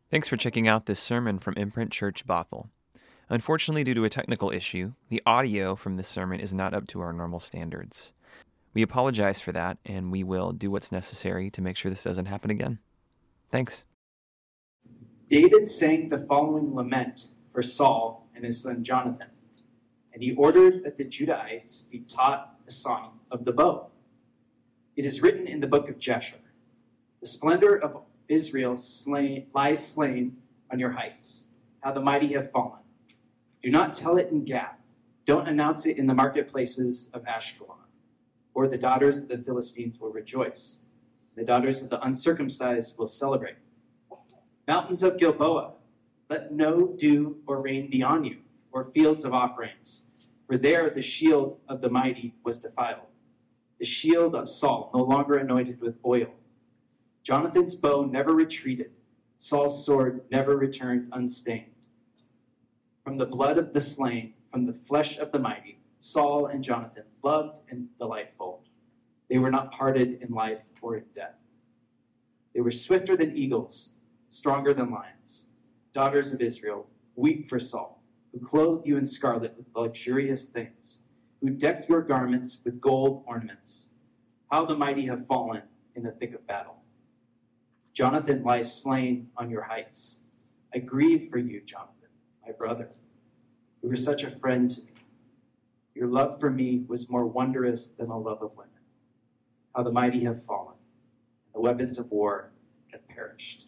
Thanks for checking out this sermon from Imprint Church Bothell. Unfortunately, due to a technical issue, the audio from this sermon is not up to our normal standards. We apologize for that, and we will do what's necessary to make sure this doesn't happen again. Thanks. David sang the following lament for Saul and his son Jonathan, and he ordered that the Judahites be taught the song of the bow. It is written in the book of Jasher, "The splendor of Israel lies slain on your heights, how the mighty have fallen. Do not tell it in Gath. Don't announce it in the marketplaces of Ashkelon, or the daughters of the Philistines will rejoice. The daughters of the uncircumcised will celebrate. Mountains of Gilboa, let no dew or rain be on you, or fields of offerings, for there the shield of the mighty was defiled, the shield of Saul no longer anointed with oil. Jonathan's bow never retreated. Saul's sword never returned unstained. From the blood of the slain, from the flesh of the mighty, Saul and Jonathan, loved and delightful. They were not parted in life or in death. They were swifter than eagles, stronger than lions. Daughters of Israel, weep for Saul, who clothed you in scarlet with luxurious things, who decked your garments with gold ornaments. How the mighty have fallen in the thick of battle. Jonathan lies slain on your heights. I grieve for you, Jonathan, my brother. You were such a friend to me. Your love for me was more wondrous than the love of women. How the mighty have fallen, and the weapons of war have perished.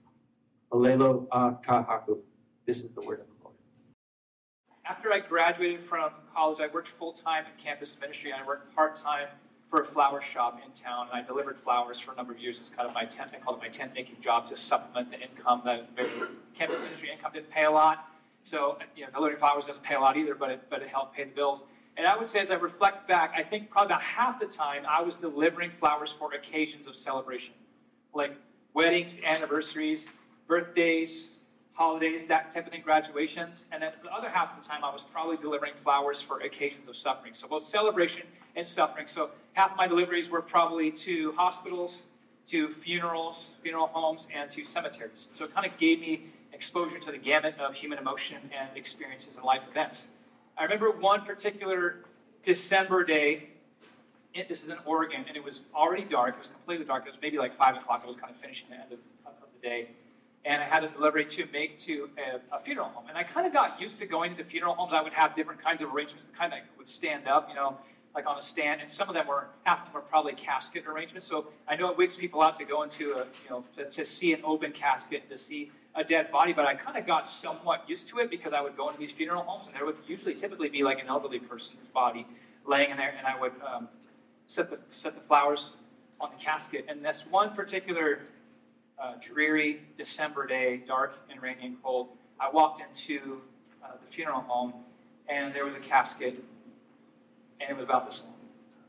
Alelo kahaku. This is the word of the Lord. After I graduated from college, I worked full-time in campus ministry, and I worked part-time for a flower shop in town, and I delivered flowers for a number of years. It's kind of my tent. I called it my tent-making job to supplement the income. The campus ministry income didn't pay a lot, so delivering flowers doesn't pay a lot either, but it helped pay the bills. And I would say, as I reflect back, I think probably about half the time I was delivering flowers for occasions of celebration, like weddings, anniversaries, birthdays, holidays, that type of thing, graduations. And then the other half of the time I was probably delivering flowers for occasions of suffering. So both celebration and suffering. So half of my deliveries were probably to hospitals, to funerals, funeral homes, and to cemeteries. So it kind of gave me exposure to the gamut of human emotion and experiences and life events. I remember one particular December day. This is in Oregon, and it was already dark. It was completely dark. It was maybe like 5 o'clock. I was kind of finishing the end of the day. And I had a delivery to make to a funeral home. And I kind of got used to going to funeral homes. I would have different kinds of arrangements that kind of would stand up, like on a stand. And some of them half of them were probably casket arrangements. So I know it wigs people out to go into to see an open casket, to see a dead body. But I kind of got somewhat used to it because I would go into these funeral homes, and there would typically be like an elderly person's body laying in there, and I would set the flowers on the casket. And this one particular dreary December day, dark and rainy and cold, I walked into the funeral home, and there was a casket, and it was about this long.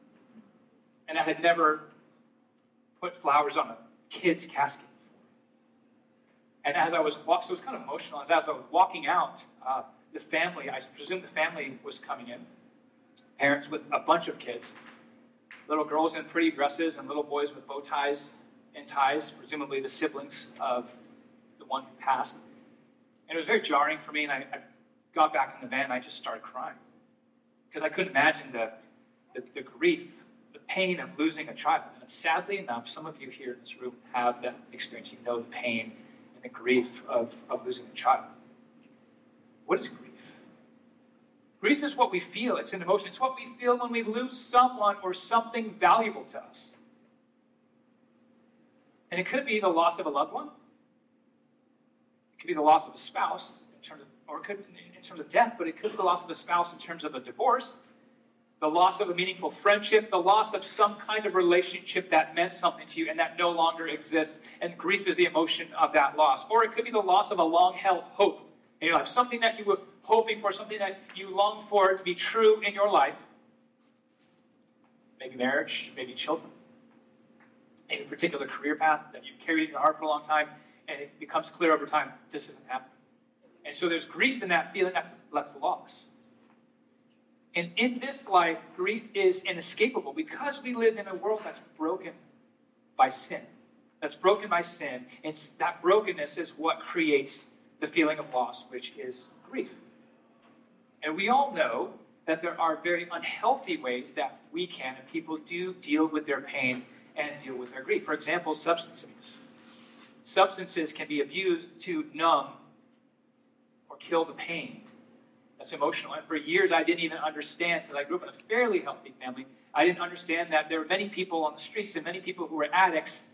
And I had never put flowers on a kid's casket before. And as I was walking, so it was kind of emotional, as I was walking out, the family, I presume the family was coming in, parents with a bunch of kids, little girls in pretty dresses and little boys with bow ties and ties, presumably the siblings of the one who passed. And it was very jarring for me, and I got back in the van and I just started crying. Because I couldn't imagine the grief, the pain of losing a child. And sadly enough, some of you here in this room have that experience. You know the pain and the grief of losing a child. What is grief? Grief is what we feel. It's an emotion. It's what we feel when we lose someone or something valuable to us. And it could be the loss of a loved one. It could be the loss of a spouse, or it could in terms of death, but it could be the loss of a spouse in terms of a divorce, the loss of a meaningful friendship, the loss of some kind of relationship that meant something to you and that no longer exists, and grief is the emotion of that loss. Or it could be the loss of a long-held hope in your life, something that you were hoping for, something that you longed for to be true in your life. Maybe marriage, maybe children. Maybe a particular career path that you've carried in your heart for a long time, and it becomes clear over time, this isn't happening. And so there's grief in that feeling, that's loss. And in this life, grief is inescapable because we live in a world that's broken by sin. that's broken by sin, and that brokenness is what creates the feeling of loss, which is grief. And we all know that there are very unhealthy ways that we can, and people do, deal with their pain and deal with their grief. For example, substance abuse. Substances can be abused to numb or kill the pain that's emotional. And for years, I didn't even understand, because I grew up in a fairly healthy family, I didn't understand that there were many people on the streets and many people who were addicts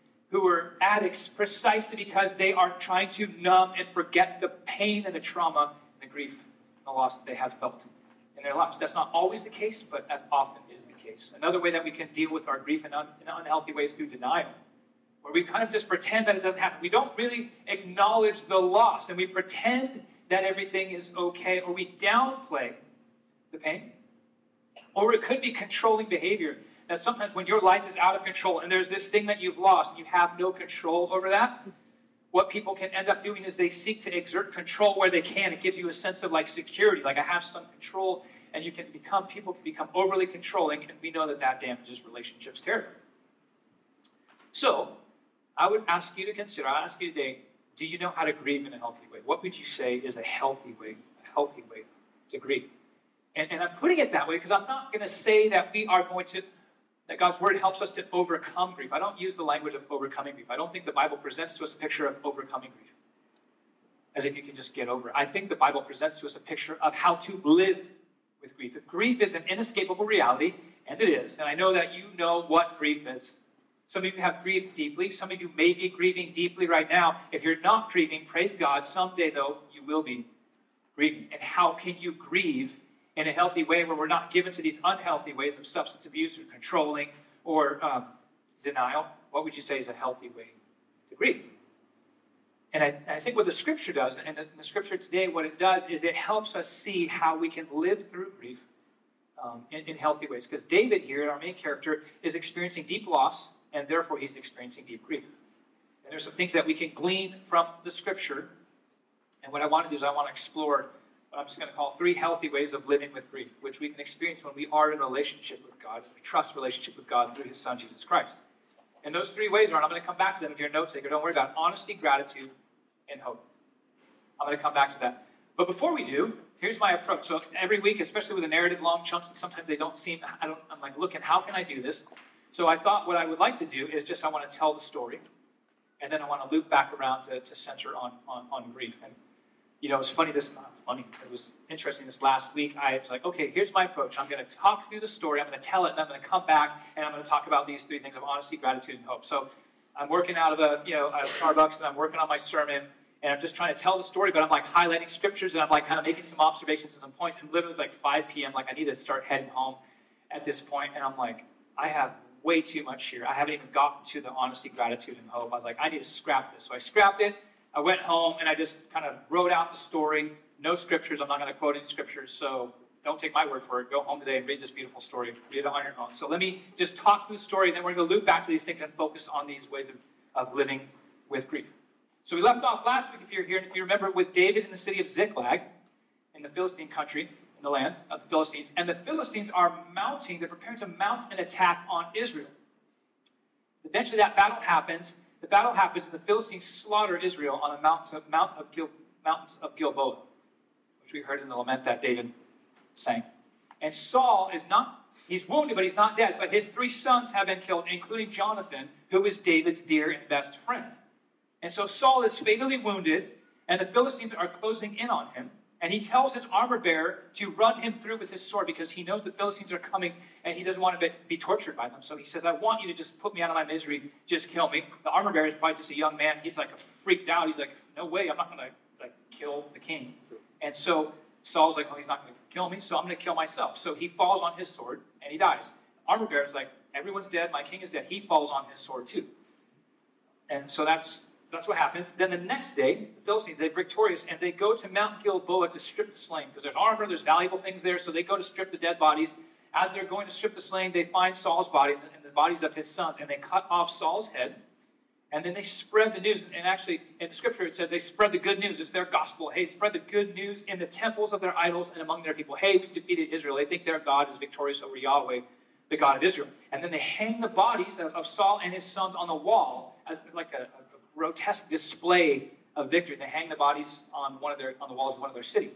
precisely because they are trying to numb and forget the pain and the trauma and the grief and the loss that they have felt in their lives. That's not always the case, but as often is the case. Another way that we can deal with our grief in unhealthy ways is through denial, where we kind of just pretend that it doesn't happen. We don't really acknowledge the loss, and we pretend that everything is okay, or we downplay the pain. Or it could be controlling behavior, that sometimes when your life is out of control and there's this thing that you've lost and you have no control over that, what people can end up doing is they seek to exert control where they can. It gives you a sense of like security, like I have some control, and people can become overly controlling, and we know that that damages relationships terribly. So, I would ask you to consider, I ask you today, do you know how to grieve in a healthy way? What would you say is a healthy way to grieve? And I'm putting it that way because I'm not going to say that that God's Word helps us to overcome grief. I don't use the language of overcoming grief. I don't think the Bible presents to us a picture of overcoming grief, as if you can just get over it. I think the Bible presents to us a picture of how to live with grief. If grief is an inescapable reality, and it is, and I know that you know what grief is. Some of you have grieved deeply. Some of you may be grieving deeply right now. If you're not grieving, praise God. Someday, though, you will be grieving. And how can you grieve in a healthy way where we're not given to these unhealthy ways of substance abuse or controlling or denial? What would you say is a healthy way to grieve? And I think what the Scripture does, and the Scripture today, what it does is it helps us see how we can live through grief in healthy ways. Because David here, our main character, is experiencing deep loss, and therefore he's experiencing deep grief. And there's some things that we can glean from the Scripture. And what I want to do is I want to explore what I'm just going to call 3 healthy ways of living with grief, which we can experience when we are in a relationship with God, a trust relationship with God through His Son, Jesus Christ. And those 3 ways are, and I'm going to come back to them if you're a note taker, don't worry about it, honesty, gratitude, and hope. I'm going to come back to that. But before we do, here's my approach. So every week, especially with a narrative long chunks, and sometimes they don't seem, I'm like looking, how can I do this? So I thought what I would like to do is just I want to tell the story, and then I want to loop back around to center on grief. And you know, it's funny, it was interesting this last week. I was like, okay, here's my approach. I'm going to talk through the story, I'm going to tell it, and I'm going to come back, and I'm going to talk about these 3 things of honesty, gratitude, and hope. So I'm working out of a Starbucks, and I'm working on my sermon, and I'm just trying to tell the story, but I'm like highlighting scriptures, and I'm like kind of making some observations and some points, and literally it's like 5 p.m., like I need to start heading home at this point, and I'm like, I have way too much here. I haven't even gotten to the honesty, gratitude, and hope. I was like, I need to scrap this. So I scrapped it. I went home, and I just kind of wrote out the story. No scriptures. I'm not going to quote any scriptures, so don't take my word for it. Go home today and read this beautiful story. Read it on your own. So let me just talk through the story, and then we're going to loop back to these things and focus on these ways of living with grief. So we left off last week, if you're here, and if you remember, with David in the city of Ziklag, in the Philistine country, in the land of the Philistines. And the Philistines are they're preparing to mount an attack on Israel. Eventually that battle happens. The battle happens, and the Philistines slaughter Israel on the mountains of Gilboa, which we heard in the lament that David sang. And Saul he's wounded, but he's not dead. But his 3 sons have been killed, including Jonathan, who is David's dear and best friend. And so Saul is fatally wounded, and the Philistines are closing in on him. And he tells his armor bearer to run him through with his sword because he knows the Philistines are coming and he doesn't want to be tortured by them. So he says, I want you to just put me out of my misery, just kill me. The armor bearer is probably just a young man. He's like freaked out. He's like, no way, I'm not going to kill the king. And so Saul's like, well, he's not going to kill me, so I'm going to kill myself. So he falls on his sword and he dies. The armor bearer is like, everyone's dead, my king is dead. He falls on his sword too. And so that's what happens. Then the next day, the Philistines, they're victorious, and they go to Mount Gilboa to strip the slain, because there's armor, there's valuable things there, so they go to strip the dead bodies. As they're going to strip the slain, they find Saul's body and the bodies of his sons, and they cut off Saul's head, and then they spread the news. And actually, in the scripture, it says they spread the good news. It's their gospel. Hey, spread the good news in the temples of their idols and among their people. Hey, we've defeated Israel. They think their God is victorious over Yahweh, the God of Israel. And then they hang the bodies of Saul and his sons on the wall as like a grotesque display of victory. They hang the bodies on the walls of one of their city.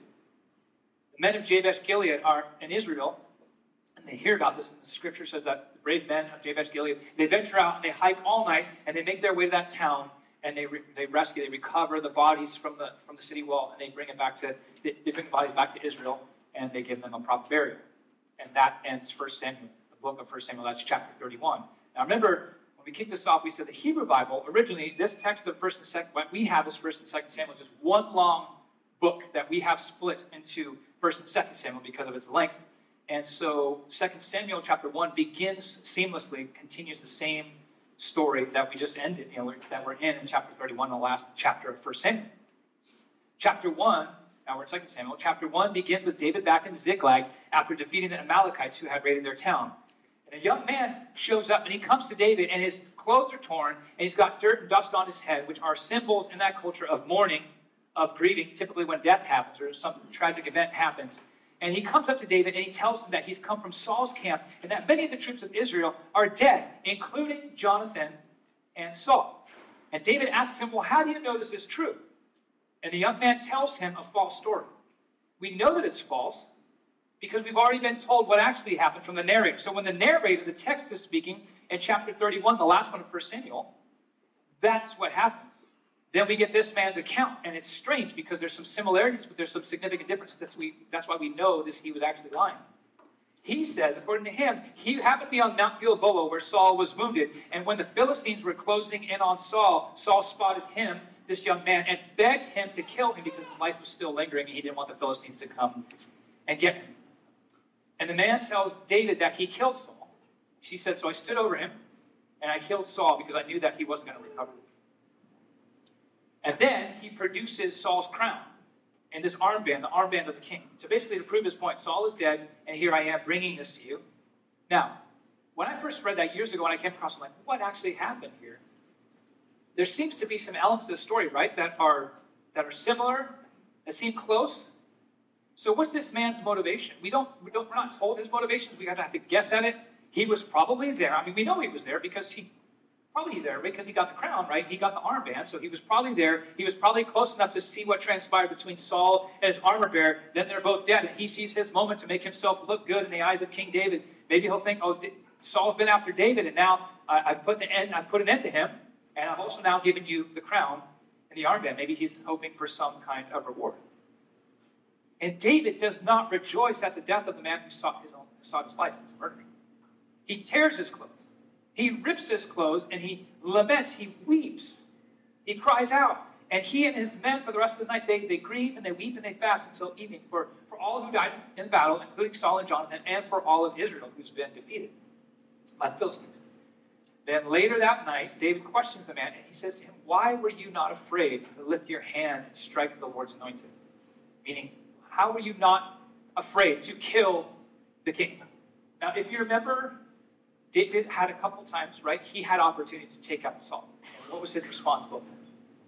The men of Jabesh Gilead are in Israel, and they hear about this. And the scripture says that the brave men of Jabesh Gilead, they venture out and they hike all night, and they make their way to that town, and they recover the bodies from the city wall, and they bring the bodies back to Israel, and they give them a proper burial. And that ends 1 Samuel, the book of 1 Samuel. That's chapter 31. Now remember, when we kicked this off, we said the Hebrew Bible, originally, this text of 1st and 2nd, what we have is 1st and 2nd Samuel, just one long book that we have split into 1st and 2nd Samuel because of its length. And so 2nd Samuel chapter 1 begins seamlessly, continues the same story that we just ended, that we're in chapter 31, the last chapter of 1 Samuel. Chapter 1, now we're in 2 Samuel, chapter 1 begins with David back in Ziklag after defeating the Amalekites who had raided their town. And a young man shows up, and he comes to David, and his clothes are torn, and he's got dirt and dust on his head, which are symbols in that culture of mourning, of grieving, typically when death happens or some tragic event happens. And he comes up to David, and he tells him that he's come from Saul's camp, and that many of the troops of Israel are dead, including Jonathan and Saul. And David asks him, well, how do you know this is true? And the young man tells him a false story. We know that it's false because we've already been told what actually happened from the narrator. So when the narrator, the text is speaking in chapter 31, the last one of 1 Samuel, that's what happened. Then we get this man's account, and it's strange because there's some similarities, but there's some significant difference. That's why we know he was actually lying. He says, according to him, he happened to be on Mount Gilboa where Saul was wounded, and when the Philistines were closing in on Saul, Saul spotted him, this young man, and begged him to kill him because his life was still lingering, and he didn't want the Philistines to come and get him. And the man tells David that he killed Saul. She said, so I stood over him, and I killed Saul because I knew that he wasn't going to recover. And then he produces Saul's crown and this armband, the armband of the king. So basically to prove his point, Saul is dead, and here I am bringing this to you. Now, when I first read that years ago, when I came across it, I'm like, what actually happened here? There seems to be some elements of the story, right, that are similar, that seem close. So what's this man's motivation? We're not told his motivations. We have to guess at it. He was probably there. I mean, we know he was there because he got the crown, right? He got the armband, so he was probably there. He was probably close enough to see what transpired between Saul and his armor bearer. Then they're both dead, and he sees his moment to make himself look good in the eyes of King David. Maybe he'll think, oh, Saul's been after David, and now I've put an end to him, and I've also now given you the crown and the armband. Maybe he's hoping for some kind of reward. And David does not rejoice at the death of the man who sought his life to murder him. He tears his clothes. He rips his clothes, and he laments, he weeps. He cries out. And he and his men, for the rest of the night, they grieve and they weep and they fast until evening for all who died in the battle, including Saul and Jonathan, and for all of Israel who's been defeated by the Philistines. Then later that night, David questions the man, and he says to him, why were you not afraid to lift your hand and strike the Lord's anointed? Meaning, how were you not afraid to kill the king? Now, if you remember, David had a couple times, right? He had opportunity to take out Saul. And what was his response both times?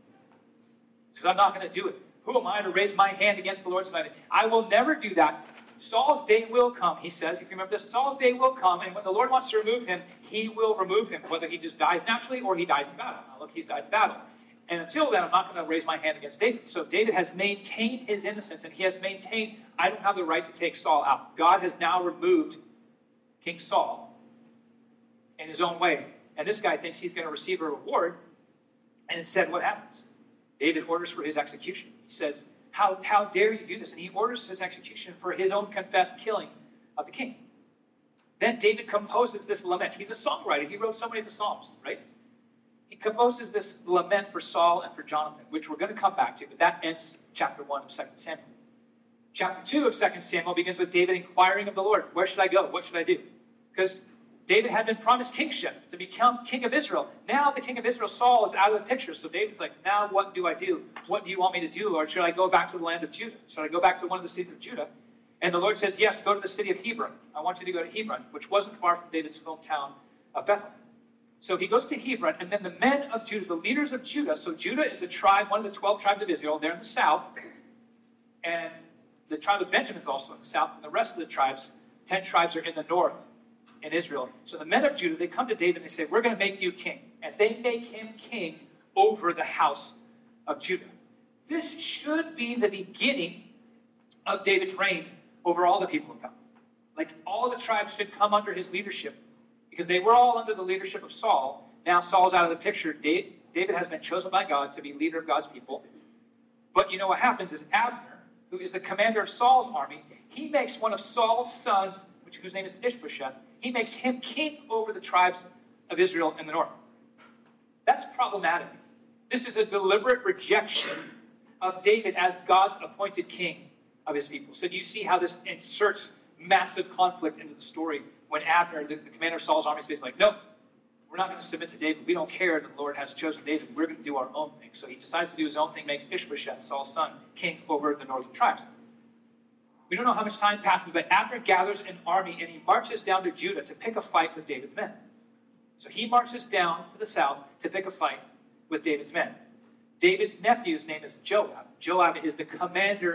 He says, I'm not going to do it. Who am I to raise my hand against the Lord's anointed? I will never do that. Saul's day will come, he says. If you remember this, Saul's day will come, and when the Lord wants to remove him, he will remove him, whether he just dies naturally or he dies in battle. Now, look, he's died in battle. And until then, I'm not going to raise my hand against David. So David has maintained his innocence, and he has maintained, I don't have the right to take Saul out. God has now removed King Saul in his own way. And this guy thinks he's going to receive a reward. And instead, what happens? David orders for his execution. He says, how dare you do this? And he orders his execution for his own confessed killing of the king. Then David composes this lament. He's a songwriter. He wrote so many of the Psalms, right? He composes this lament for Saul and for Jonathan, which we're going to come back to, but that ends chapter 1 of 2 Samuel. Chapter 2 of 2 Samuel begins with David inquiring of the Lord, where should I go? What should I do? Because David had been promised kingship to become king of Israel. Now the king of Israel, Saul, is out of the picture. So David's like, now what do I do? What do you want me to do, Lord? Should I go back to the land of Judah? Should I go back to one of the cities of Judah? And the Lord says, yes, go to the city of Hebron. I want you to go to Hebron, which wasn't far from David's hometown of Bethlehem. So he goes to Hebron, and then the men of Judah, the leaders of Judah, so Judah is the tribe, one of the 12 tribes of Israel. They're in the south. And the tribe of Benjamin is also in the south. And the rest of the tribes, 10 tribes, are in the north in Israel. So the men of Judah, they come to David and they say, we're going to make you king. and they make him king over the house of Judah. This should be the beginning of David's reign over all the people of God. Like, all the tribes should come under his leadership, because they were all under the leadership of Saul. Now Saul's out of the picture. David has been chosen by God to be leader of God's people. But you know what happens is Abner, who is the commander of Saul's army, he makes one of Saul's sons, whose name is Ishbosheth, he makes him king over the tribes of Israel in the north. That's problematic. This is a deliberate rejection of David as God's appointed king of his people. So you see how this inserts massive conflict into the story when Abner, the commander of Saul's army, is basically like, no, we're not going to submit to David. We don't care that the Lord has chosen David. We're going to do our own thing. So he decides to do his own thing, makes Ishbosheth, Saul's son, king over the northern tribes. We don't know how much time passes, but Abner gathers an army and he marches down to Judah to pick a fight with David's men. So he marches down to the south to pick a fight with David's men. David's nephew's name is Joab. Joab is the commander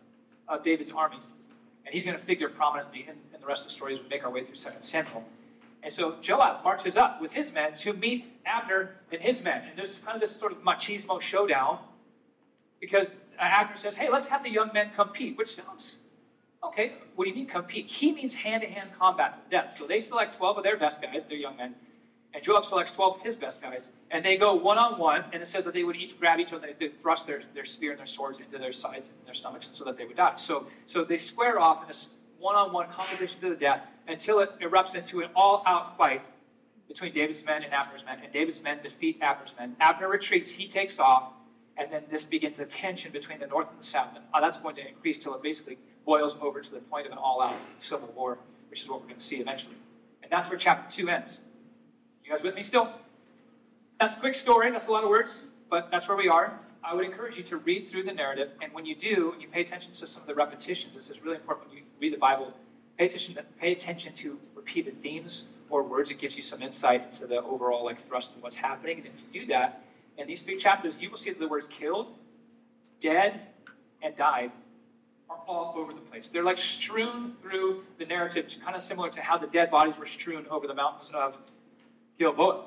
of David's armies. And he's going to figure prominently in the rest of the story as we make our way through 2 Samuel. And so Joab marches up with his men to meet Abner and his men. And there's kind of this sort of machismo showdown, because Abner says, hey, let's have the young men compete, which sounds, okay, what do you mean compete? He means hand-to-hand combat to the death. So they select 12 of their best guys, their young men, and Joab selects 12 of his best guys, and they go one-on-one, and it says that they would each grab each other, they thrust their spear and their swords into their sides and their stomachs so that they would die. So they square off in this one-on-one competition to the death until it erupts into an all-out fight between David's men and Abner's men, and David's men defeat Abner's men. Abner retreats, he takes off, and then this begins the tension between the north and the south, and that's going to increase till it basically boils over to the point of an all-out civil war, which is what we're going to see eventually. And that's where chapter 2 ends. You guys with me still? That's a quick story. That's a lot of words, but that's where we are. I would encourage you to read through the narrative, and when you do, and you pay attention to some of the repetitions. This is really important when you read the Bible. Pay attention to repeated themes or words. It gives you some insight into the overall thrust of what's happening. And if you do that, in these 3 chapters, you will see that the words killed, dead, and died are all over the place. They're strewn through the narrative, kind of similar to how the dead bodies were strewn over the mountains of Gilboa.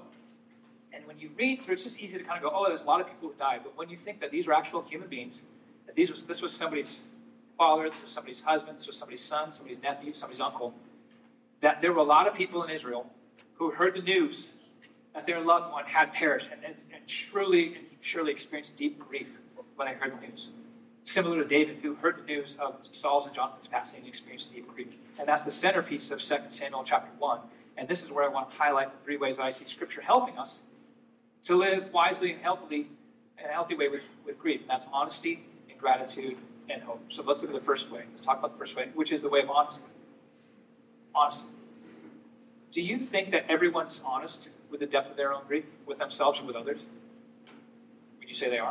And when you read through, it's just easy to kind of go, oh, there's a lot of people who died. But when you think that these were actual human beings, that this was somebody's father, this was somebody's husband, this was somebody's son, somebody's nephew, somebody's uncle, that there were a lot of people in Israel who heard the news that their loved one had perished and surely experienced deep grief when they heard the news. Similar to David, who heard the news of Saul's and Jonathan's passing and experienced deep grief. And that's the centerpiece of 2 Samuel chapter 1. And this is where I want to highlight the 3 ways that I see Scripture helping us to live wisely and healthily in a healthy way with grief. And that's honesty and gratitude and hope. So let's look at the first way. Let's talk about the first way, which is the way of honesty. Honesty. Do you think that everyone's honest with the depth of their own grief, with themselves or with others? Would you say they are?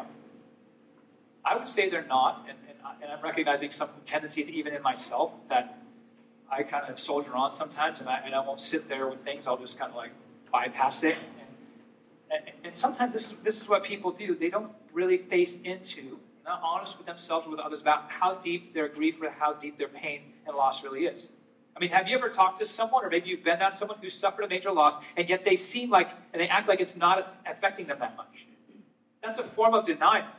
I would say they're not, and I'm recognizing some tendencies even in myself that I kind of soldier on sometimes, and I won't sit there with things. I'll just kind of bypass it. And sometimes this is what people do. They don't really face into, not honest with themselves or with others about how deep their grief or how deep their pain and loss really is. I mean, have you ever talked to someone, or maybe you've been that someone who suffered a major loss, and yet they seem and they act like it's not affecting them that much? That's a form of denial.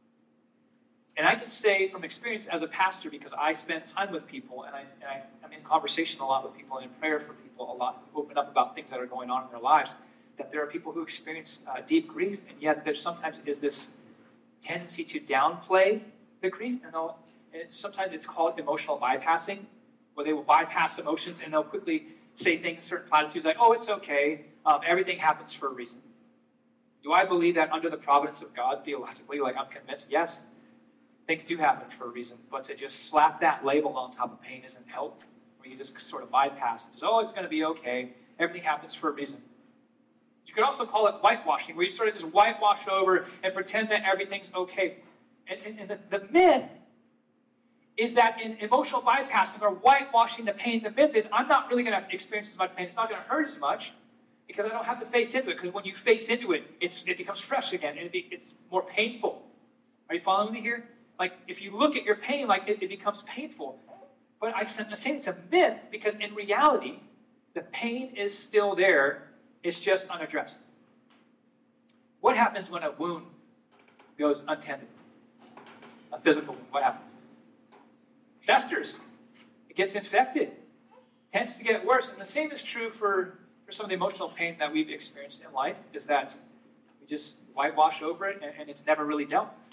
And I can say from experience as a pastor, because I spend time with people, and I'm in conversation a lot with people, and in prayer for people a lot, who open up about things that are going on in their lives, that there are people who experience deep grief, and yet there sometimes is this tendency to downplay the grief, and sometimes it's called emotional bypassing, where they will bypass emotions, and they'll quickly say things, certain platitudes like, oh, it's okay, everything happens for a reason. Do I believe that under the providence of God, theologically, I'm convinced? Yes. Things do happen for a reason, but to just slap that label on top of pain isn't help, where you just sort of bypass it. Oh, it's going to be okay. Everything happens for a reason. You could also call it whitewashing, where you sort of just whitewash over and pretend that everything's okay. And the myth is that in emotional bypassing or whitewashing the pain, the myth is I'm not really going to experience as much pain. It's not going to hurt as much because I don't have to face into it. Because when you face into it, it becomes fresh again, and it's more painful. Are you following me here? If you look at your pain, it becomes painful. But I'm saying it's a myth because in reality, the pain is still there. It's just unaddressed. What happens when a wound goes untended? A physical wound, what happens? Festers. It gets infected. Tends to get worse. And the same is true for some of the emotional pain that we've experienced in life, is that we just whitewash over it and it's never really dealt with.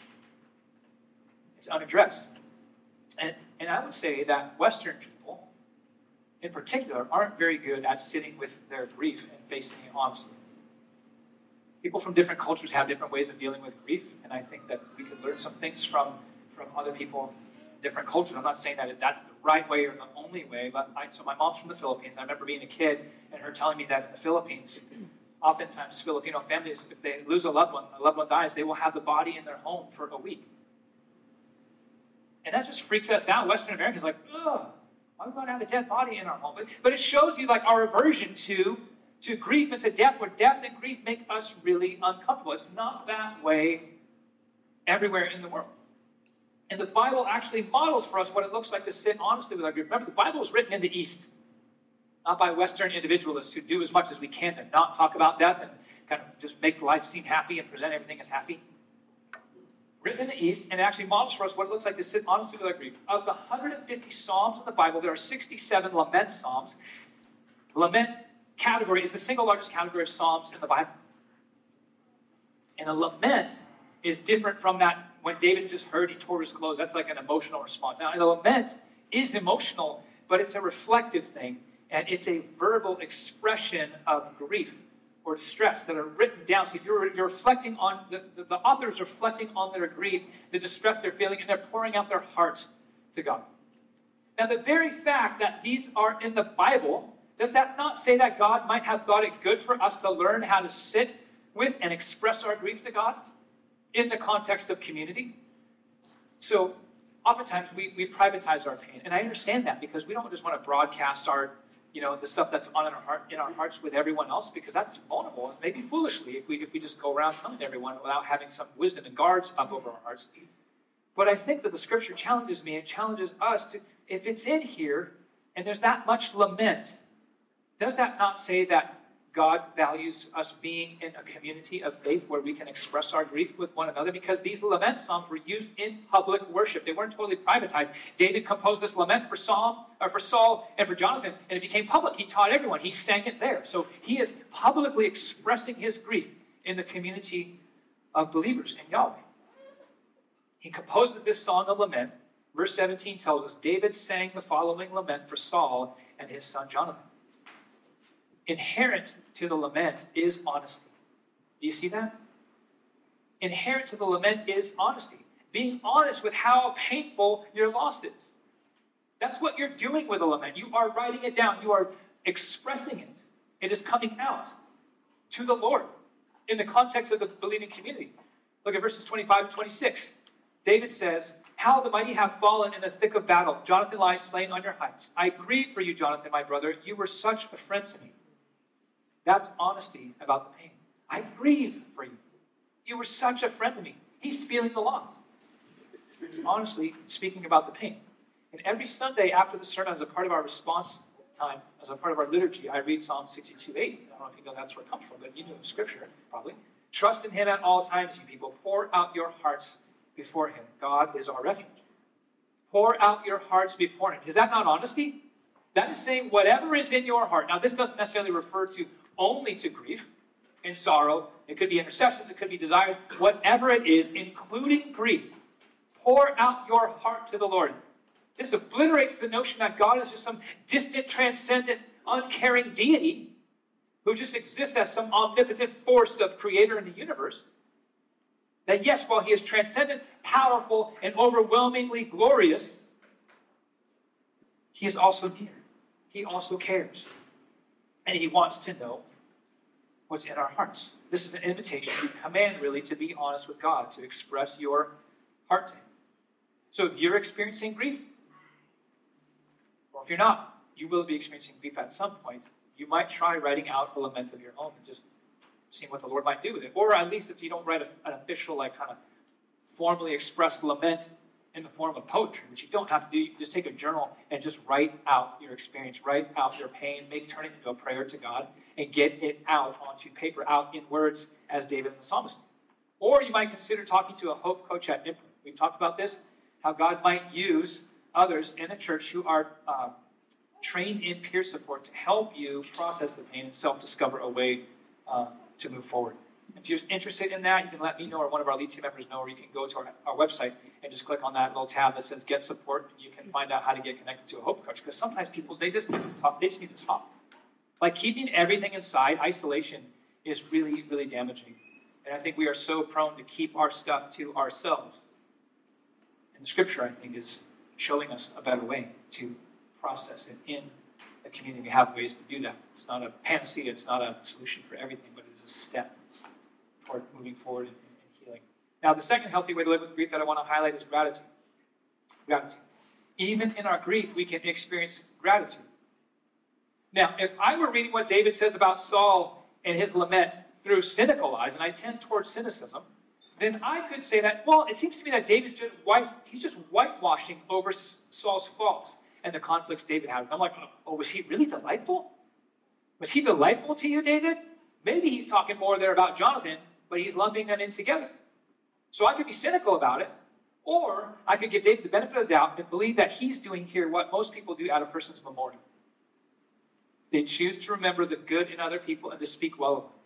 It's unaddressed. And I would say that Western people, in particular, aren't very good at sitting with their grief and facing it honestly. People from different cultures have different ways of dealing with grief, and I think that we could learn some things from other people in different cultures. I'm not saying that that's the right way or the only way, but so my mom's from the Philippines, and I remember being a kid and her telling me that in the Philippines, oftentimes Filipino families, if they lose a loved one dies, they will have the body in their home for a week. And that just freaks us out. Western Americans are like, ugh, why would we want to have a dead body in our home? But it shows you like our aversion to grief and to death, where death and grief make us really uncomfortable. It's not that way everywhere in the world. And the Bible actually models for us what it looks like to sit honestly with our grief. Remember, the Bible was written in the East, not by Western individualists who do as much as we can to not talk about death and kind of just make life seem happy and present everything as happy. Written in the East, and it actually models for us what it looks like to sit honestly with our grief. Of the 150 Psalms in the Bible, there are 67 lament Psalms. Lament category is the single largest category of Psalms in the Bible. And a lament is different from that when David just heard he tore his clothes. That's like an emotional response. Now, the lament is emotional, but it's a reflective thing, and it's a verbal expression of grief or distress that are written down. So you're reflecting on, the author's reflecting on their grief, the distress they're feeling, and they're pouring out their heart to God. Now, the very fact that these are in the Bible, does that not say that God might have thought it good for us to learn how to sit with and express our grief to God in the context of community? So oftentimes we privatize our pain, and I understand that because we don't just want to broadcast our, the stuff that's on in our hearts with everyone else, because that's vulnerable, and maybe foolishly if we just go around telling everyone without having some wisdom and guards up over our hearts. But I think that the Scripture challenges me and challenges us to, if it's in here and there's that much lament, does that not say that God values us being in a community of faith where we can express our grief with one another? Because these lament psalms were used in public worship. They weren't totally privatized. David composed this lament for Saul and for Jonathan, and it became public. He taught everyone. He sang it there. So he is publicly expressing his grief in the community of believers in Yahweh. He composes this song of lament. Verse 17 tells us, David sang the following lament for Saul and his son Jonathan. Inherent to the lament is honesty. Do you see that? Inherent to the lament is honesty. Being honest with how painful your loss is. That's what you're doing with a lament. You are writing it down. You are expressing it. It is coming out to the Lord in the context of the believing community. Look at verses 25 and 26. David says, how the mighty have fallen in the thick of battle. Jonathan lies slain on your heights. I grieve for you, Jonathan, my brother. You were such a friend to me. That's honesty about the pain. I grieve for you. You were such a friend to me. He's feeling the loss. He's honestly speaking about the pain. And every Sunday after the sermon, as a part of our response time, as a part of our liturgy, I read Psalm 62:8. I don't know if you know that's where it comes from, but you know the scripture, probably. Trust in him at all times, you people. Pour out your hearts before him. God is our refuge. Pour out your hearts before him. Is that not honesty? That is saying whatever is in your heart. Now, this doesn't necessarily refer to only to grief and sorrow. It could be intercessions. It could be desires. Whatever it is, including grief, pour out your heart to the Lord. This obliterates the notion that God is just some distant, transcendent, uncaring deity who just exists as some omnipotent force of creator in the universe. That yes, while he is transcendent, powerful, and overwhelmingly glorious, he is also near. He also cares. And he wants to know what's in our hearts. This is an invitation, a command really, to be honest with God, to express your heart to him. So if you're experiencing grief, or if you're not, you will be experiencing grief at some point. You might try writing out a lament of your own and just seeing what the Lord might do with it. Or at least if you don't write an official, kind of formally expressed lament in the form of poetry, which you don't have to do. You can just take a journal and just write out your experience, write out your pain, turn it into a prayer to God, and get it out onto paper, out in words, as David and the psalmist. Or you might consider talking to a hope coach at Imprint. We've talked about this, how God might use others in the church who are trained in peer support to help you process the pain and self-discover a way to move forward. If you're interested in that, you can let me know or one of our lead team members know, or you can go to our website and just click on that little tab that says Get Support, and you can find out how to get connected to a hope coach. Because sometimes people, they just need to talk. They just need to talk. Like keeping everything inside, isolation is really, really damaging. And I think we are so prone to keep our stuff to ourselves. And the scripture, I think, is showing us a better way to process it in a community. We have ways to do that. It's not a panacea. It's not a solution for everything, but it is a step toward moving forward and healing. Now, the second healthy way to live with grief that I want to highlight is gratitude. Gratitude. Even in our grief, we can experience gratitude. Now, if I were reading what David says about Saul and his lament through cynical eyes, and I tend towards cynicism, then I could say that, well, it seems to me that David's just whitewashing over Saul's faults and the conflicts David had. And I'm like, oh, was he really delightful? Was he delightful to you, David? Maybe he's talking more there about Jonathan, but he's lumping them in together. So I could be cynical about it, or I could give David the benefit of the doubt and believe that he's doing here what most people do at a person's memorial. They choose to remember the good in other people and to speak well of them.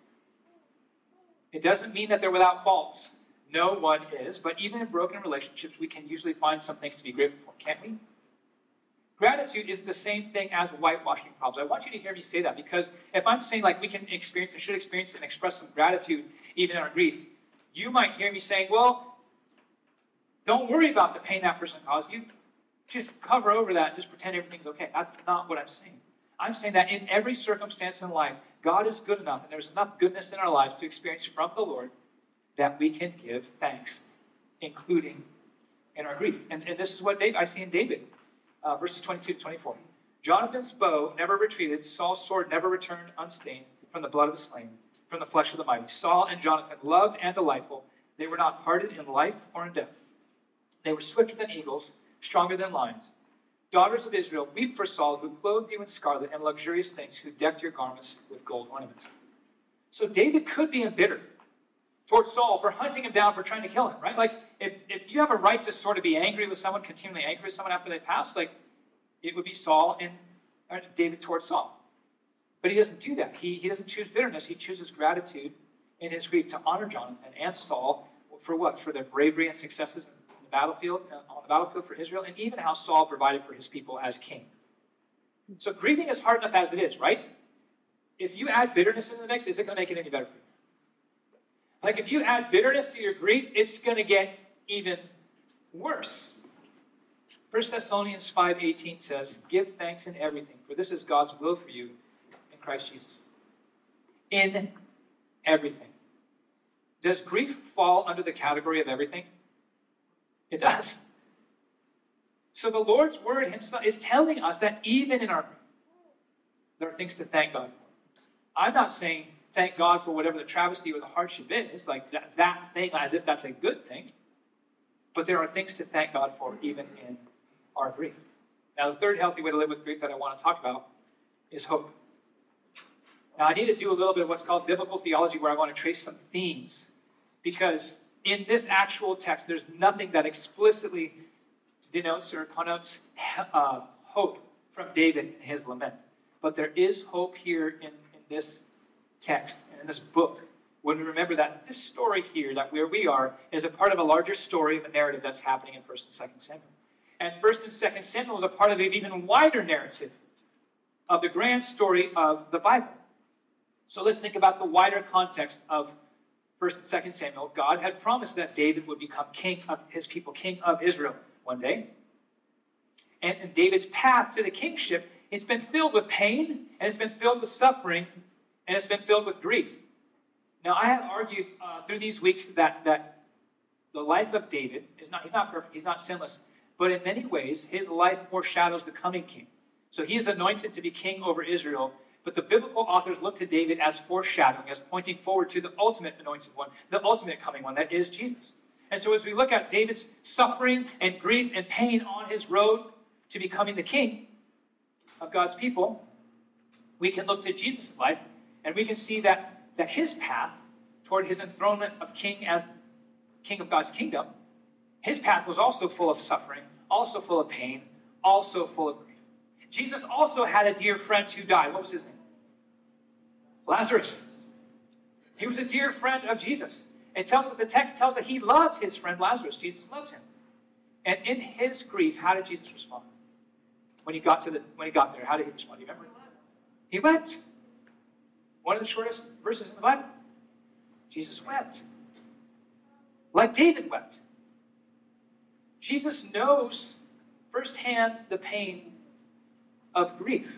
It doesn't mean that they're without faults. No one is, but even in broken relationships, we can usually find some things to be grateful for, can't we? Gratitude is the same thing as whitewashing problems. I want you to hear me say that, because if I'm saying like we can experience and should experience and express some gratitude even in our grief, you might hear me saying, well, don't worry about the pain that person caused you. Just cover over that and just pretend everything's okay. That's not what I'm saying. I'm saying that in every circumstance in life, God is good enough, and there's enough goodness in our lives to experience from the Lord that we can give thanks, including in our grief. And this is what I see in David. Verses 22 to 24. Jonathan's bow never retreated. Saul's sword never returned unstained from the blood of the slain, from the flesh of the mighty. Saul and Jonathan, loved and delightful. They were not parted in life or in death. They were swifter than eagles, stronger than lions. Daughters of Israel, weep for Saul, who clothed you in scarlet and luxurious things, who decked your garments with gold ornaments. So David could be embittered towards Saul for hunting him down, for trying to kill him, right? Like, if you have a right to sort of be angry with someone, continually angry with someone after they pass, like, it would be Saul and David towards Saul. But he doesn't do that. He doesn't choose bitterness. He chooses gratitude in his grief to honor Jonathan and Saul for what? For their bravery and successes in the battlefield, on the battlefield for Israel, and even how Saul provided for his people as king. So grieving is hard enough as it is, right? If you add bitterness into the mix, is it going to make it any better for you? Like, if you add bitterness to your grief, it's going to get even worse. 1 Thessalonians 5:18 says, give thanks in everything, for this is God's will for you in Christ Jesus. In everything. Does grief fall under the category of everything? It does. So the Lord's word himself is telling us that even in our grief, there are things to thank God for. I'm not saying thank God for whatever the travesty or the hardship is, like that thing, as if that's a good thing. But there are things to thank God for even in our grief. Now, the third healthy way to live with grief that I want to talk about is hope. Now, I need to do a little bit of what's called biblical theology, where I want to trace some themes. Because in this actual text, there's nothing that explicitly denotes or connotes hope from David in his lament. But there is hope here in this text and in this book, when we remember that this story here, that where we are, is a part of a larger story of a narrative that's happening in 1st and 2nd Samuel. And 1st and 2nd Samuel is a part of an even wider narrative of the grand story of the Bible. So let's think about the wider context of 1st and 2nd Samuel. God had promised that David would become king of his people, king of Israel one day. And David's path to the kingship, it's been filled with pain, and it's been filled with suffering, and it's been filled with grief. Now, I have argued through these weeks that the life of David he's not perfect, he's not sinless, but in many ways, his life foreshadows the coming king. So he is anointed to be king over Israel, but the biblical authors look to David as foreshadowing, as pointing forward to the ultimate anointed one, the ultimate coming one, that is Jesus. And so as we look at David's suffering and grief and pain on his road to becoming the king of God's people, we can look to Jesus' life, and we can see that his path toward his enthronement of king as king of God's kingdom, his path was also full of suffering, also full of pain, also full of grief. Jesus also had a dear friend who died. What was his name? Lazarus. He was a dear friend of Jesus. The text tells that he loved his friend Lazarus. Jesus loved him. And in his grief, how did Jesus respond? When he got there, how did he respond? Do you remember? He wept. One of the shortest verses in the Bible. Jesus wept. Like David wept. Jesus knows firsthand the pain of grief.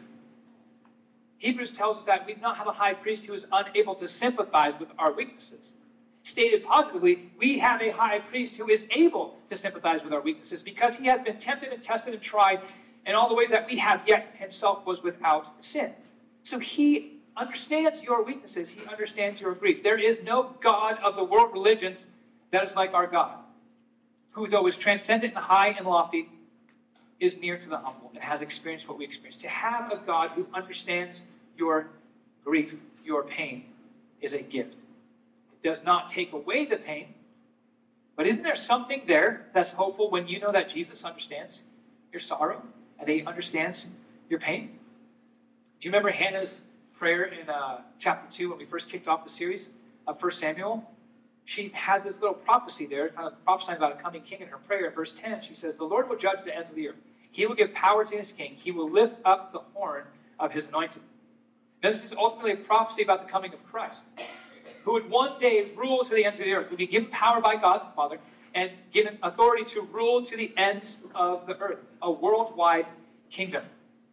Hebrews tells us that we do not have a high priest who is unable to sympathize with our weaknesses. Stated positively, we have a high priest who is able to sympathize with our weaknesses because he has been tempted and tested and tried in all the ways that we have, yet himself was without sin. So he understands your weaknesses. He understands your grief. There is no God of the world religions that is like our God, who, though is transcendent and high and lofty, is near to the humble and has experienced what we experience. To have a God who understands your grief, your pain, is a gift. It does not take away the pain, but isn't there something there that's hopeful when you know that Jesus understands your sorrow and that he understands your pain? Do you remember Hannah's prayer in chapter 2 when we first kicked off the series of 1 Samuel? She has this little prophecy there, kind of prophesying about a coming king in her prayer. In verse 10, she says, "The Lord will judge the ends of the earth. He will give power to his king. He will lift up the horn of his anointed." Now, this is ultimately a prophecy about the coming of Christ, who would one day rule to the ends of the earth, would be given power by God the Father, and given authority to rule to the ends of the earth, a worldwide kingdom.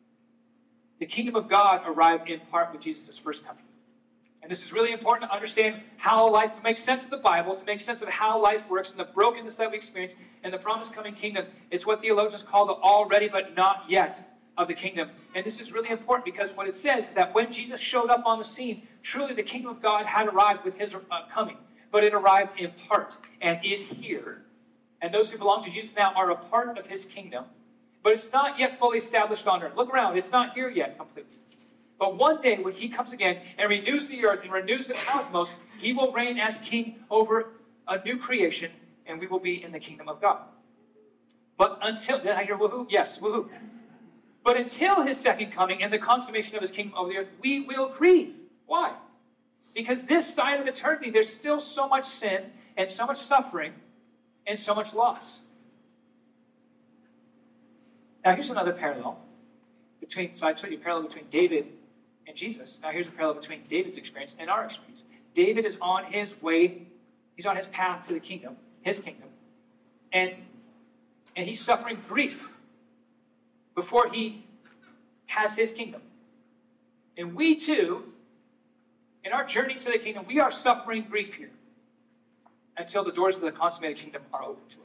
The kingdom of God arrived in part with Jesus' first coming. And this is really important to understand to make sense of the Bible, to make sense of how life works and the brokenness that we experience and the promised coming kingdom. It's what theologians call the already but not yet of the kingdom. And this is really important because what it says is that when Jesus showed up on the scene, truly the kingdom of God had arrived with his coming. But it arrived in part and is here. And those who belong to Jesus now are a part of his kingdom. But it's not yet fully established on earth. Look around. It's not here yet completely. But one day when he comes again and renews the earth and renews the cosmos, he will reign as king over a new creation, and we will be in the kingdom of God. But until, did I hear woohoo? Yes, woohoo. But until his second coming and the consummation of his kingdom over the earth, we will grieve. Why? Because this side of eternity, there's still so much sin and so much suffering and so much loss. Now here's another parallel so I showed you a parallel between David and Jesus. Now here's a parallel between David's experience and our experience. David is on his way, he's on his path to the kingdom, his kingdom, and he's suffering grief before he has his kingdom. And we too, in our journey to the kingdom, we are suffering grief here until the doors of the consummated kingdom are open to us.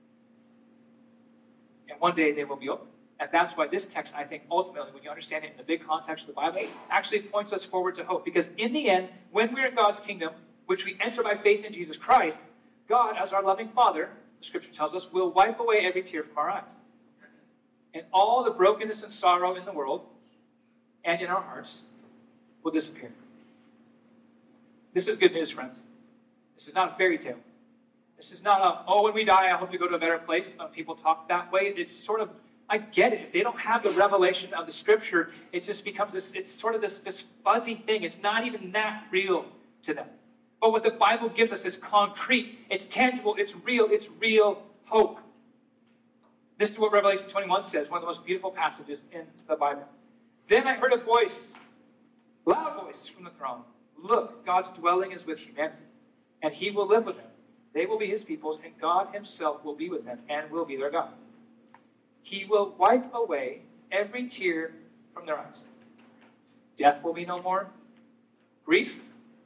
And one day they will be open. And that's why this text, I think, ultimately, when you understand it in the big context of the Bible, actually points us forward to hope. Because in the end, when we're in God's kingdom, which we enter by faith in Jesus Christ, God, as our loving Father, the Scripture tells us, will wipe away every tear from our eyes. And all the brokenness and sorrow in the world and in our hearts will disappear. This is good news, friends. This is not a fairy tale. This is not when we die, I hope to go to a better place. Some people talk that way. It's sort of, I get it. If they don't have the revelation of the Scripture, it just becomes this fuzzy thing. It's not even that real to them. But what the Bible gives us is concrete. It's tangible. It's real hope. This is what Revelation 21 says, one of the most beautiful passages in the Bible. Then I heard a voice, loud voice from the throne. Look, God's dwelling is with humanity, and he will live with them. They will be his people, and God himself will be with them and will be their God. He will wipe away every tear from their eyes. Death will be no more. Grief,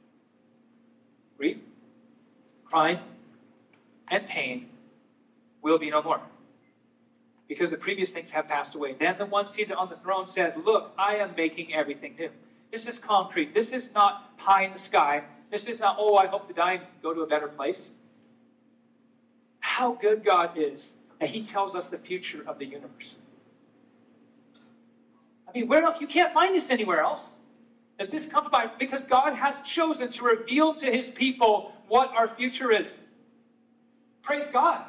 crying, and pain will be no more. Because the previous things have passed away. Then the one seated on the throne said, look, I am making everything new. This is concrete. This is not pie in the sky. This is not, I hope to die and go to a better place. how good God is that he tells us the future of the universe. I mean, you can't find this anywhere else. That this comes by because God has chosen to reveal to his people what our future is. Praise God.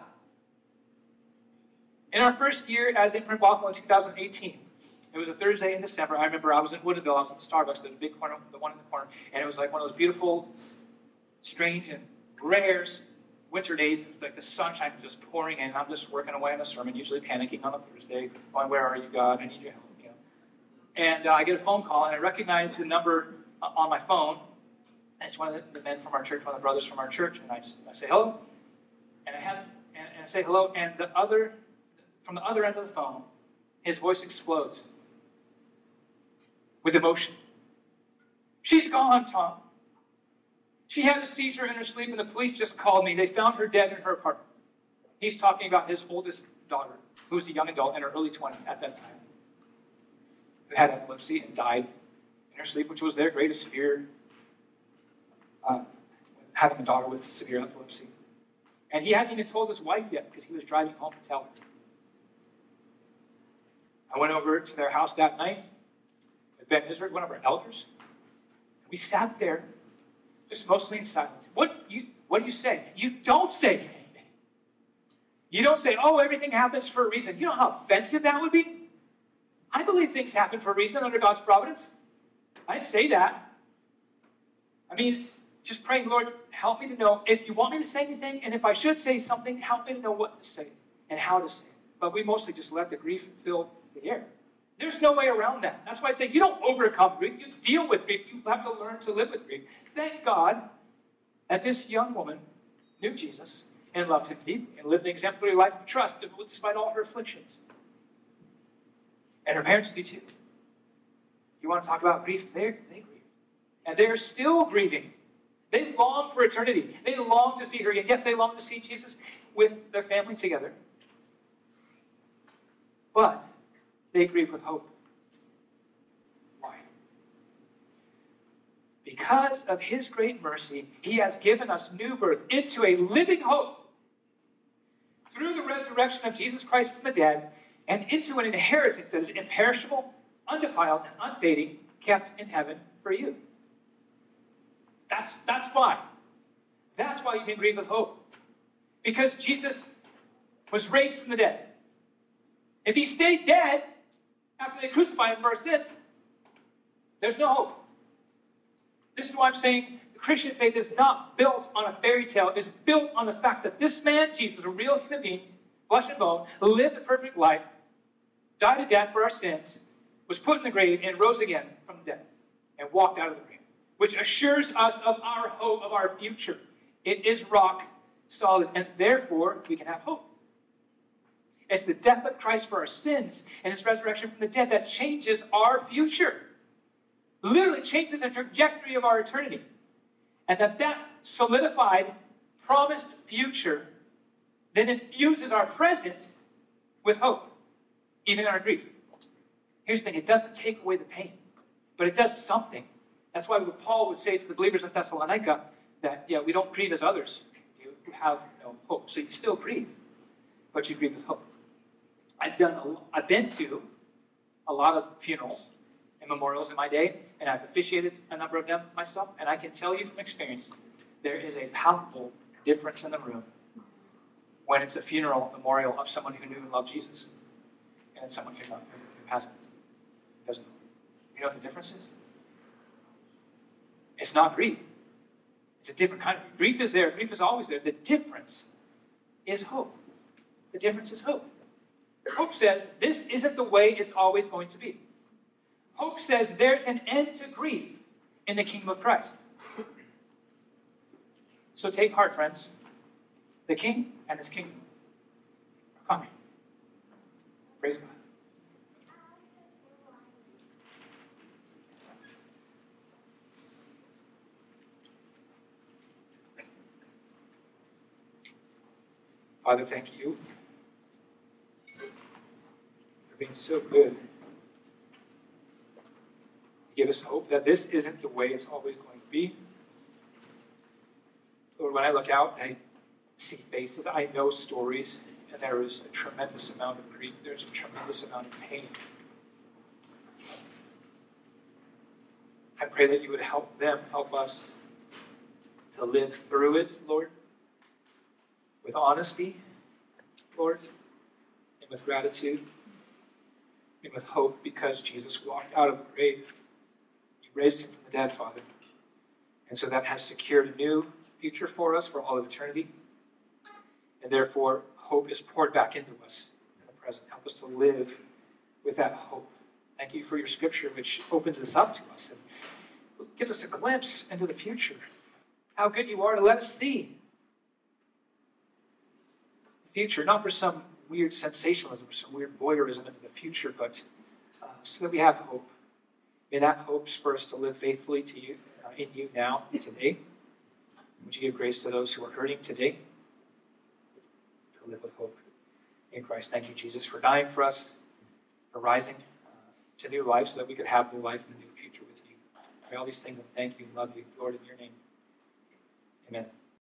In our first year as Imprint Bothell in 2018, it was a Thursday in December. I remember I was in Woodinville. I was at the Starbucks, the big corner, the one in the corner, and it was like one of those beautiful, strange, and rare winter days. It was like the sunshine was just pouring in. I'm just working away on a sermon, usually panicking on a Thursday, going, "Where are you, God? I need your help." And I get a phone call, and I recognize the number on my phone. And it's one of the men from our church, one of the brothers from our church. And I say hello, and I say hello, and from the other end of the phone, his voice explodes with emotion. "She's gone, Tom. She had a seizure in her sleep, and the police just called me. They found her dead in her apartment." He's talking about his oldest daughter, who was a young adult in her early 20s at that time, who had epilepsy and died in her sleep, which was their greatest fear, having a daughter with severe epilepsy. And he hadn't even told his wife yet because he was driving home to tell her. I went over to their house that night with Ben Isbert, one of our elders. We sat there, just mostly in silence. What do you say? You don't say anything. You don't say, "Oh, everything happens for a reason." You know how offensive that would be? I believe things happen for a reason under God's providence. I didn't say that. I mean, just praying, "Lord, help me to know if you want me to say anything, and if I should say something, help me to know what to say and how to say it." But we mostly just let the grief fill the air. There's no way around that. That's why I say you don't overcome grief. You deal with grief. You have to learn to live with grief. Thank God that this young woman knew Jesus and loved him deeply and lived an exemplary life of trust despite all her afflictions. And her parents do too. You want to talk about grief? They grieve. And they're still grieving. They long for eternity. They long to see her again. Yes, they long to see Jesus with their family together. But they grieve with hope. Why? Because of his great mercy, he has given us new birth into a living hope through the resurrection of Jesus Christ from the dead, and into an inheritance that is imperishable, undefiled, and unfading, kept in heaven for you. That's why. That's why you can grieve with hope. Because Jesus was raised from the dead. If he stayed dead after they crucified him for our sins, there's no hope. This is why I'm saying the Christian faith is not built on a fairy tale. It's built on the fact that this man, Jesus, a real human being, flesh and bone, lived a perfect life, died a death for our sins, was put in the grave, and rose again from the dead, and walked out of the grave, which assures us of our hope, of our future. It is rock solid, and therefore we can have hope. It's the death of Christ for our sins and his resurrection from the dead that changes our future. Literally changes the trajectory of our eternity. And that solidified, promised future then infuses our present with hope, even in our grief. Here's the thing, it doesn't take away the pain, but it does something. That's why Paul would say to the believers in Thessalonica that, we don't grieve as others. You have no hope. So you still grieve, but you grieve with hope. I've been to a lot of funerals and memorials in my day, and I've officiated a number of them myself, and I can tell you from experience, there is a palpable difference in the room when it's a funeral memorial of someone who knew and loved Jesus, and it's someone who hasn't, doesn't know. You know what the difference is? It's not grief. It's a different kind of grief. Grief is there. Grief is always there. The difference is hope. The difference is hope. Hope says this isn't the way it's always going to be. Hope says there's an end to grief in the kingdom of Christ. So take heart, friends. The King and his kingdom are coming. Praise God. Father, thank you for being so good. You give us hope that this isn't the way it's always going to be. Lord, when I look out and I see faces. I know stories, and there is a tremendous amount of grief. There's a tremendous amount of pain. I pray that you would help them, help us to live through it, Lord, with honesty, Lord, and with gratitude, and with hope, because Jesus walked out of the grave. You raised him from the dead, Father. And so that has secured a new future for us for all of eternity. And therefore, hope is poured back into us in the present. Help us to live with that hope. Thank you for your scripture, which opens this up to us and gives us a glimpse into the future. How good you are to let us see the future, not for some weird sensationalism or some weird voyeurism into the future, but so that we have hope. May that hope spur us to live faithfully to you, in you now, today. Would you give grace to those who are hurting today to live with hope in Christ? Thank you, Jesus, for dying for us, for rising to new life so that we could have new life and a new future with you. Pray all these things and thank you and love you, Lord, in your name. Amen.